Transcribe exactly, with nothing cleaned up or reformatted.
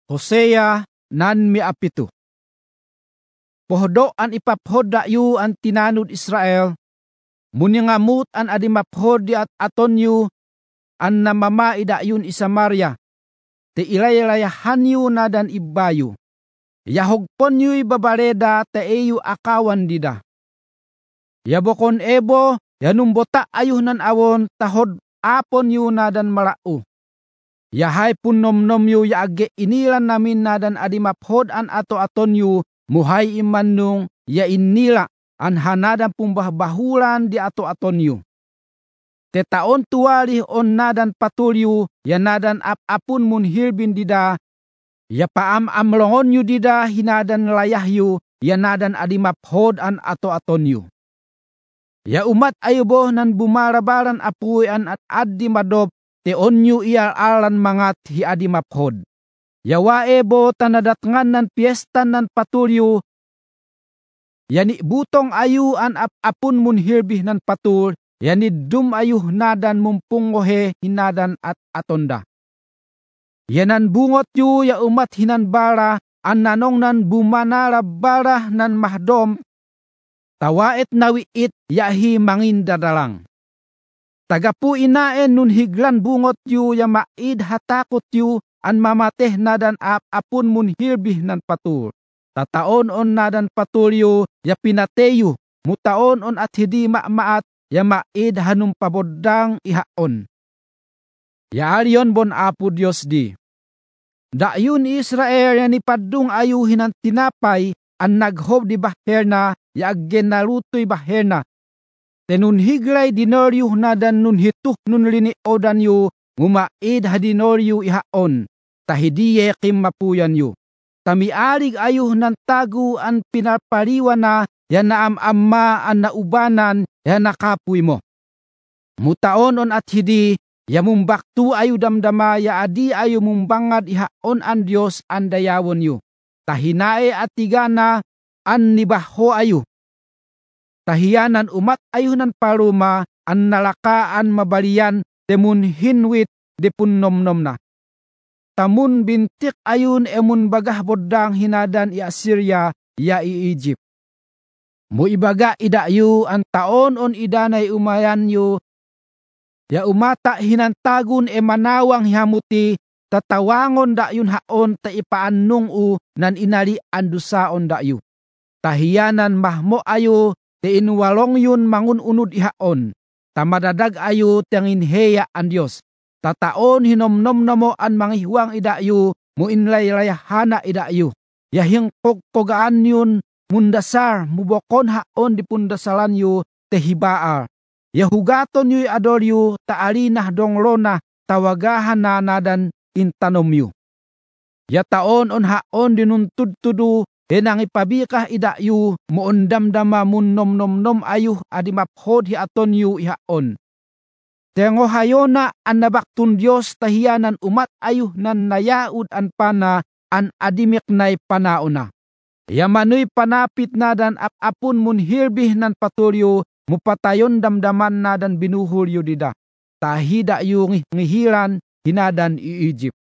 Hosea nan miapito. Pohdo an ipaphod yu an tinanud Israel, muningamut an adimaphod di at aton yu an namamaida yun isamaria, te ilaylayahan yu na dan ibayu. Yahogpon yu'y babareda te eyu akawan dida. Yabokon ebo, yanumbota ayuh nan awon tahod apon yu na dan marau. Yahay pun nom-nom yu yaage inilan namin na dan adimaphod an ato-aton yu, muhay imanung ya inila an hanadan pumbahbahulan di ato-aton yu. Te taon tuwalih on nadan patulyu, ya nadan ap-apun mun hilbin dida, ya paam amlongon yu dida hinadan layah yu, ya nadan adimaphod an ato-aton yu. Ya umat ayuboh nan bumarabaran apuy an at addi madob, te onyu ial-alan mangat hi adimaphod. Ya waebo tanadatngan nan piyesta nan patulyu, yani butong ayu an ap-apun mun hirbih nan patul, yani dum ayuh nadan mumpungohe hinadan at atonda. Yanan bungot yu ya umat hinan bara, an nanong nan bumanara bara nan mahdom, tawait nawiit yahi mangindadalang. Tagapu inaen nun higlan bungot yu ya maid hatakot yu, an mamateh nadan ap-apun mun hirbih nan patul. Tataon on nadan patulyo ya pinateyo, mutaon on at hidi ma-maat ya maid hanum pabodang ihaon. Ya arion bon apu Dios di. Dayun Israel ya nipadung ayuhin ang tinapay an naghob di baherna ya aggen narutoy baherna. Tenun higlay dinoryo nadan nun hituh nun liniodan yu, ngumaid hadinoryo ihaon. Tahidiye kim mapuyan yu. Tamiarig ayuh nan tagu an pinapariwan na ya naam-amma an naubanan ya nakapuy mo. Mutaon on at hidi ya mumbaktu ayu damdama ya adi ayu mumbangad ihaon an Dios an dayawon yu. Tahinae at tigana an nibaho ayu. Tahiyanan umat ayuh nan paruma an nalakaan mabalian temun hinwit depun nom-nom na. Tamun bintik ayun emun bagah bodang hinadan i Assyria ya i Egypt. Mu ibaga idayu an taon on idanay umayan yu, ya umata hinantagun e manawang hihamuti, tatawangon dayun haon ta ipaannung u nan inali andusaon dayu. Tahiyanan mahmo ayu te inwalong yun mangununod ihaon, tamadadag ayu tengin heya an Dios. Tataon hinomnom na mo an mangihuang idayu, mo inlaylayahana idayu. Yahing pogpogaan yun, mundasar, mubokon haon di pundasalan yu, tehibaar. Yahugaton yu'y ador yu, taalinah donglona, tawagahan na nadan intanom yu. Yataon on haon dinuntud-tudu, enang ipabikah idayu, mo ondamdama mun nom-nom-nom ayuh adimaphod hi aton yu ihaon. Tengo hayona an nabaktun Diyos tahiyanan umat ayuh nan nayaud an pana an adimik nay panaona. Yamanoy panapit na dan ap-apun mun hirbih nan patulyo, mupatayon damdaman na dan binuhulyo dida. Tahida yung ngihiran hinadan i Egypt.